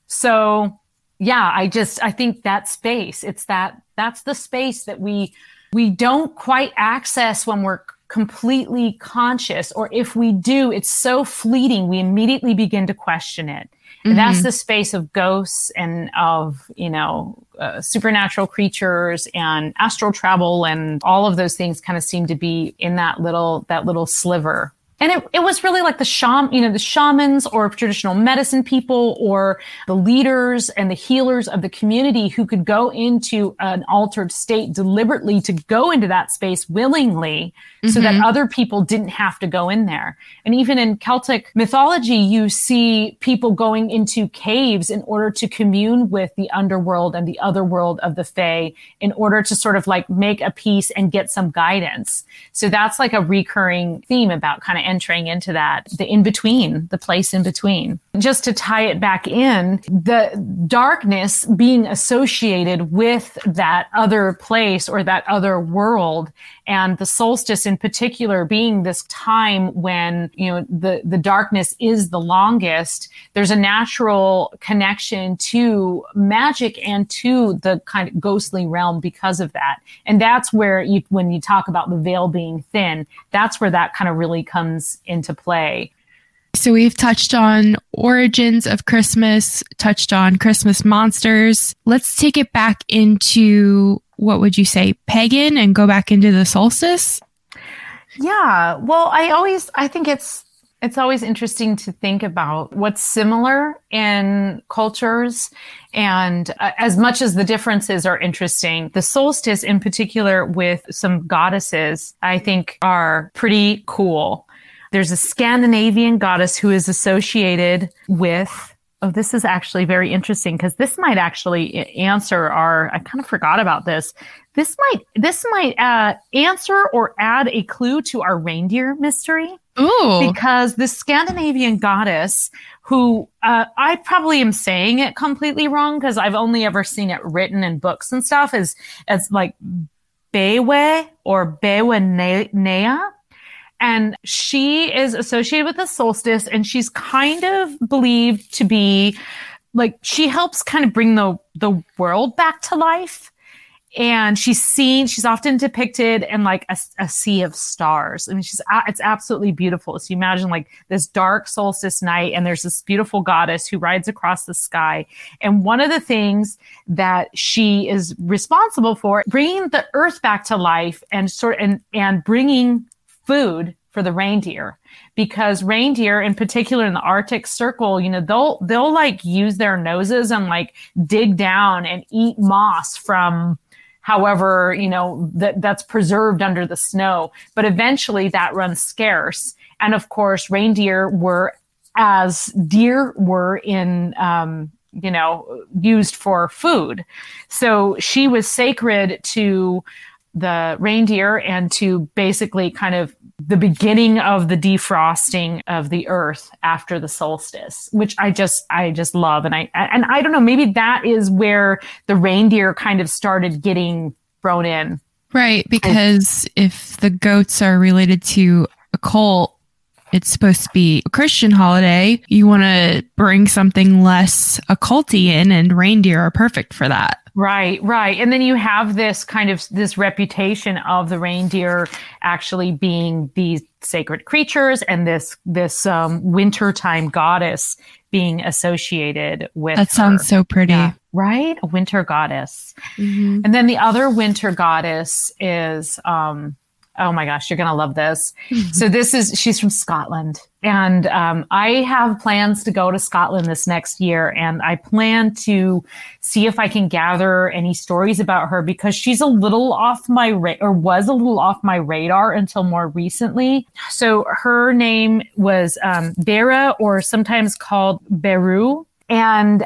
So yeah, I just, I think that space, it's that, that's the space that we, we don't quite access when we're completely conscious, or if we do, it's so fleeting, we immediately begin to question it. And mm-hmm. that's the space of ghosts and of, you know, uh, supernatural creatures and astral travel, and all of those things kind of seem to be in that little, that little sliver. And it, it was really like the shaman, you know, the shamans or traditional medicine people or the leaders and the healers of the community who could go into an altered state deliberately to go into that space willingly, mm-hmm. so that other people didn't have to go in there. And even in Celtic mythology, you see people going into caves in order to commune with the underworld and the other world of the Fae in order to sort of like make a peace and get some guidance. So that's like a recurring theme about kind of entering into that, the in-between, the place in between. Just to tie it back in, the darkness being associated with that other place or that other world, and the solstice in particular being this time when, you know, the, the darkness is the longest, there's a natural connection to magic and to the kind of ghostly realm because of that. And that's where you, when you talk about the veil being thin, that's where that kind of really comes into play. So we've touched on origins of Christmas, touched on Christmas monsters. Let's take it back into, what would you say, pagan, and go back into the solstice? Yeah. Well, I always, I think it's, it's always interesting to think about what's similar in cultures. And uh, as much as the differences are interesting, the solstice in particular with some goddesses, I think are pretty cool. There's a Scandinavian goddess who is associated with, oh, this is actually very interesting because this might actually answer our, I kind of forgot about this. This might, this might uh, answer or add a clue to our reindeer mystery. Ooh. Because the Scandinavian goddess who, uh, I probably am saying it completely wrong because I've only ever seen it written in books and stuff, is as like Bewe or Bewenea. And she is associated with the solstice, and she's kind of believed to be like, she helps kind of bring the, the world back to life. And she's seen, she's often depicted in like a, a sea of stars. I mean, she's, it's absolutely beautiful. So you imagine like this dark solstice night, and there's this beautiful goddess who rides across the sky. And one of the things that she is responsible for, bringing the earth back to life and sort and, and bringing food for the reindeer, because reindeer in particular in the Arctic Circle, you know, they'll, they'll like use their noses and like dig down and eat moss from however, you know, that that's preserved under the snow. But eventually that runs scarce. And of course, reindeer were, as deer were in, um, you know, used for food. So she was sacred to the reindeer and to basically kind of the beginning of the defrosting of the earth after the solstice, which I just, I just love. And I, and I don't know, maybe that is where the reindeer kind of started getting thrown in. Right. Because and, if the goats are related to a cult, it's supposed to be a Christian holiday. You want to bring something less occulty in, and reindeer are perfect for that. Right, right. And then you have this kind of this reputation of the reindeer actually being these sacred creatures, and this this um, wintertime goddess being associated with That sounds her. so pretty. Yeah, right? A winter goddess. Mm-hmm. And then the other winter goddess is, um, oh my gosh, you're going to love this. Mm-hmm. So this is, she's from Scotland. And um, I have plans to go to Scotland this next year. And I plan to see if I can gather any stories about her, because she's a little off my ra- or was a little off my radar until more recently. So her name was um, Bera, or sometimes called Beru. And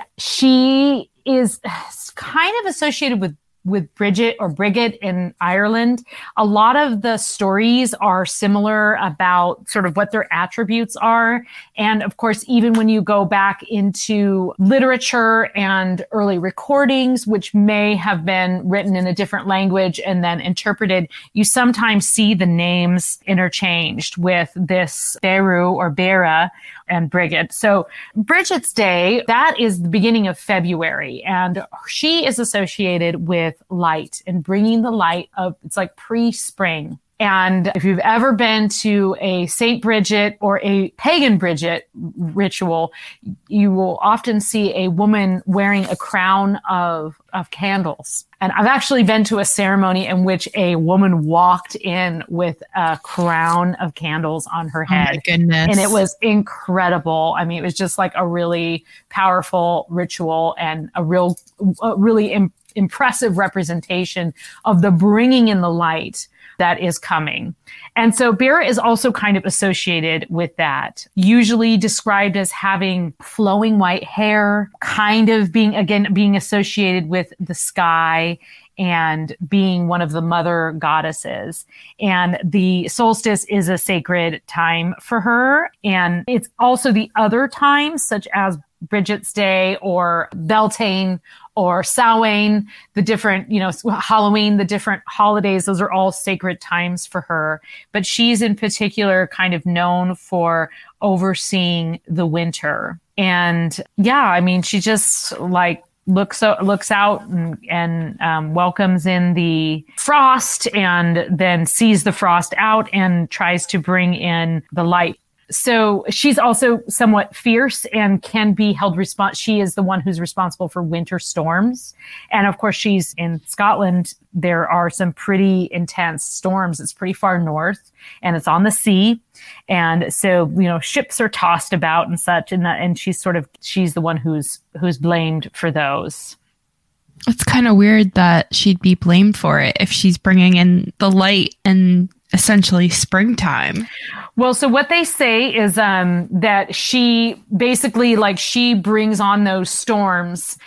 she is kind of associated with with Bridget or Brigid in Ireland. A lot of the stories are similar about sort of what their attributes are. And of course, even when you go back into literature and early recordings, which may have been written in a different language and then interpreted, you sometimes see the names interchanged with this Beru or Bera and Brigid. So Bridget's Day, that is the beginning of February, and she is associated with light and bringing the light of, it's like pre-spring. And if you've ever been to a Saint Bridget or a pagan Bridget ritual, you will often see a woman wearing a crown of, of candles. And I've actually been to a ceremony in which a woman walked in with a crown of candles on her head. Oh my goodness. And it was incredible. I mean, it was just like a really powerful ritual and a real, a really im- impressive representation of the bringing in the light that is coming. And so Bera is also kind of associated with that, usually described as having flowing white hair, kind of being, again, being associated with the sky and being one of the mother goddesses. And the solstice is a sacred time for her. And it's also the other times, such as Bridget's Day or Beltane or Samhain, the different, you know, Halloween, the different holidays, those are all sacred times for her. But she's in particular kind of known for overseeing the winter. And yeah, I mean, she just like looks looks out and, and um, welcomes in the frost and then sees the frost out and tries to bring in the light. So she's also somewhat fierce and can be held responsible. She is the one who's responsible for winter storms. And of course, she's in Scotland. There are some pretty intense storms. It's pretty far north and it's on the sea. And so, you know, ships are tossed about and such. And, that, and she's sort of, she's the one who's, who's blamed for those. It's kind of weird that she'd be blamed for it if she's bringing in the light and essentially springtime. Well, so what they say is um, that she basically, like, she brings on those storms.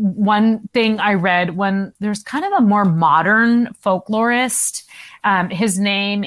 One thing I read when there's kind of a more modern folklorist, um, his name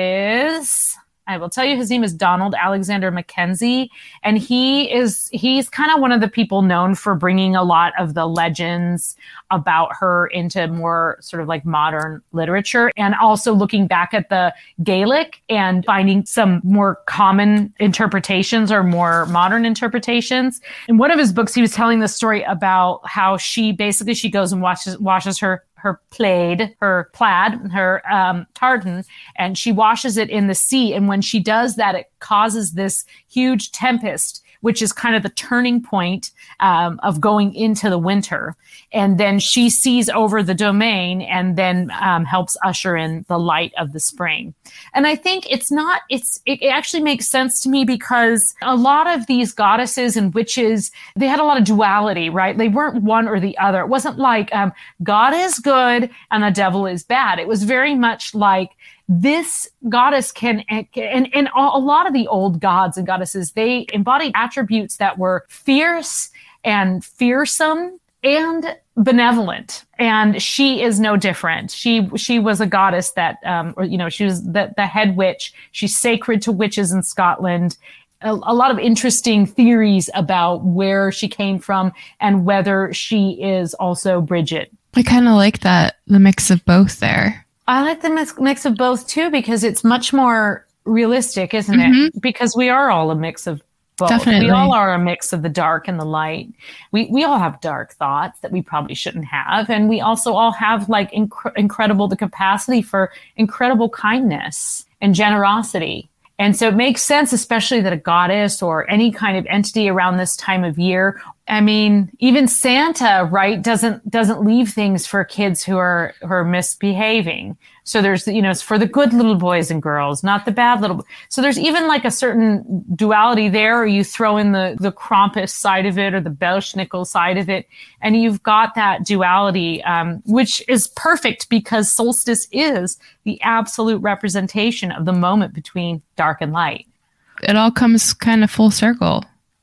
is... I will tell you, his name is Donald Alexander Mackenzie, and he is, he's kind of one of the people known for bringing a lot of the legends about her into more sort of like modern literature, and also looking back at the Gaelic and finding some more common interpretations or more modern interpretations. In one of his books, he was telling the story about how she basically, she goes and washes, washes her her plaid, her plaid, her um, tartan, and she washes it in the sea. And when she does that, it causes this huge tempest, which is kind of the turning point um, of going into the winter. And then she sees over the domain and then um, helps usher in the light of the spring. And I think it's not, it's, it actually makes sense to me because a lot of these goddesses and witches, they had a lot of duality, right? They weren't one or the other. It wasn't like um, God is good and the devil is bad. It was very much like, this goddess can, and, and a lot of the old gods and goddesses, they embodied attributes that were fierce and fearsome and benevolent. And she is no different. She, she was a goddess that, um, or, you know, she was the, the head witch. She's sacred to witches in Scotland. A, a lot of interesting theories about where she came from and whether she is also Bridget. I kind of like that, the mix of both there. I like the mix, mix of both too, because it's much more realistic, isn't Mm-hmm. it? Because we are all a mix of both. Definitely. We all are a mix of the dark and the light. We we all have dark thoughts that we probably shouldn't have. And we also all have like inc- incredible, the capacity for incredible kindness and generosity. And so it makes sense, especially that a goddess or any kind of entity around this time of year. I mean, even Santa, right, doesn't doesn't leave things for kids who are who are misbehaving. So there's, you know, it's for the good little boys and girls, not the bad little. So there's even like a certain duality there, or you throw in the the Krampus side of it or the Belsnickel side of it, and you've got that duality, um, which is perfect because solstice is the absolute representation of the moment between dark and light. It all comes kind of full circle.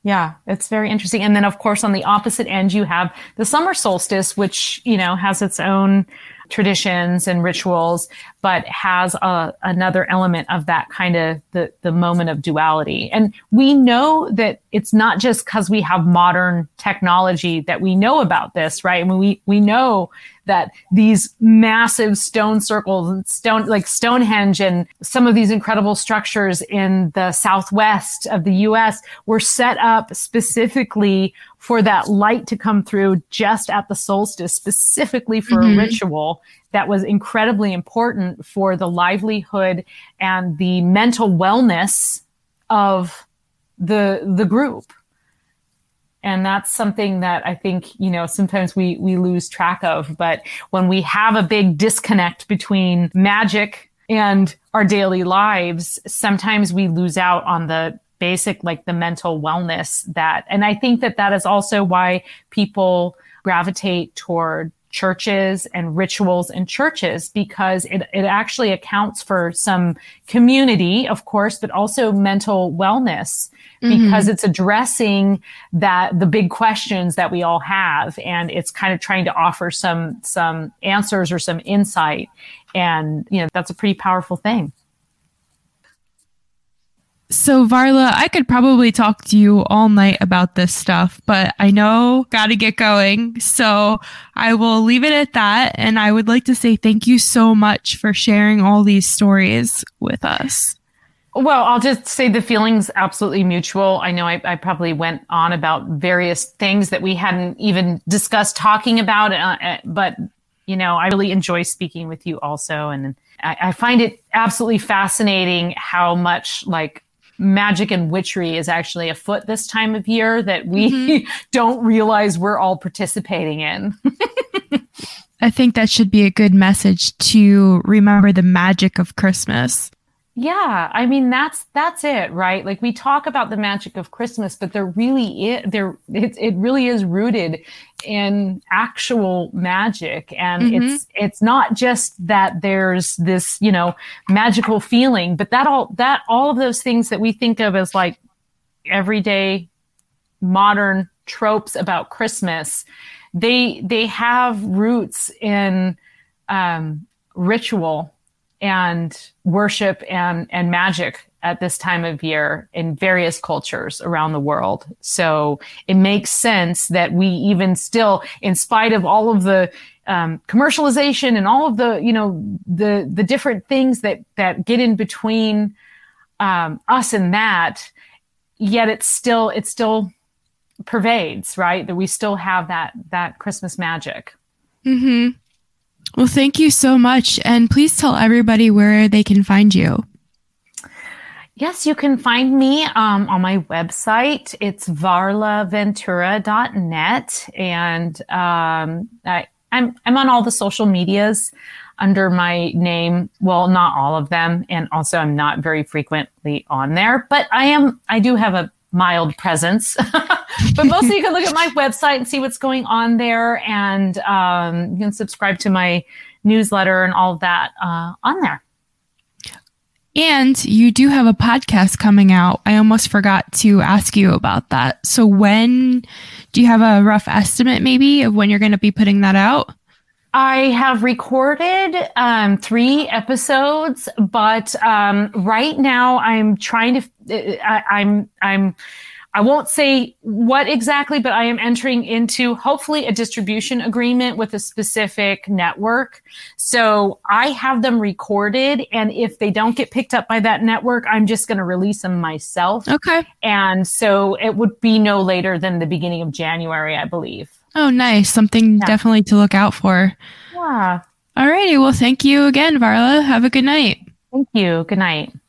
Yeah, it's very interesting. And then, of course, on the opposite end, you have the summer solstice, which, you know, has its own traditions and rituals, but has a, another element of that kind of the, the moment of duality. And we know that it's not just because we have modern technology that we know about this, right? I mean, we, we know that these massive stone circles and stone, like Stonehenge and some of these incredible structures in the Southwest of the U S were set up specifically for that light to come through just at the solstice, specifically for mm-hmm. a ritual that was incredibly important for the livelihood and the mental wellness of the, the group. And that's something that I think, you know, sometimes we, we lose track of. But when we have a big disconnect between magic and our daily lives, sometimes we lose out on the basic, like the mental wellness that, and I think that that is also why people gravitate toward churches and rituals in churches, because it, it actually accounts for some community, of course, but also mental wellness, mm-hmm. because it's addressing that, the big questions that we all have. And it's kind of trying to offer some, some answers or some insight. And, you know, that's a pretty powerful thing. So, Varla, I could probably talk to you all night about this stuff, but I know got to get going. So I will leave it at that. And I would like to say thank you so much for sharing all these stories with us. Well, I'll just say the feeling's absolutely mutual. I know I, I probably went on about various things that we hadn't even discussed talking about, uh, but, you know, I really enjoy speaking with you also. And I, I find it absolutely fascinating how much, like, magic and witchery is actually afoot this time of year that we mm-hmm. don't realize we're all participating in. I think that should be a good message to remember the magic of Christmas. Yeah, I mean, that's that's it, right? Like, we talk about the magic of Christmas, but there really is, there it, it really is rooted in actual magic. And mm-hmm. it's it's not just that there's this, you know, magical feeling, but that all that all of those things that we think of as like everyday modern tropes about Christmas, they they have roots in um, ritual and worship and, and magic at this time of year in various cultures around the world. So it makes sense that we even still, in spite of all of the um, commercialization and all of the, you know, the the different things that that get in between um, us and that, yet it's still it still pervades, right? That we still have that that Christmas magic. Mm-hmm. Well, thank you so much. And please tell everybody where they can find you. Yes, you can find me um, on my website. It's varla ventura dot net. And um, I, I'm, I'm on all the social medias under my name. Well, not all of them. And also I'm not very frequently on there, but I am, I do have a mild presence, but mostly you can look at my website and see what's going on there. And um, you can subscribe to my newsletter and all of that uh, on there. And you do have a podcast coming out. I almost forgot to ask you about that. So when, do you have a rough estimate maybe of when you're going to be putting that out? I have recorded um, three episodes, but um, right now I'm trying to. I, I'm. I'm. I won't say what exactly, but I am entering into hopefully a distribution agreement with a specific network. So I have them recorded, and if they don't get picked up by that network, I'm just going to release them myself. Okay. And so it would be no later than the beginning of January, I believe. Oh, nice. Something yeah. definitely to look out for. Yeah. All righty. Well, thank you again, Varla. Have a good night. Thank you. Good night.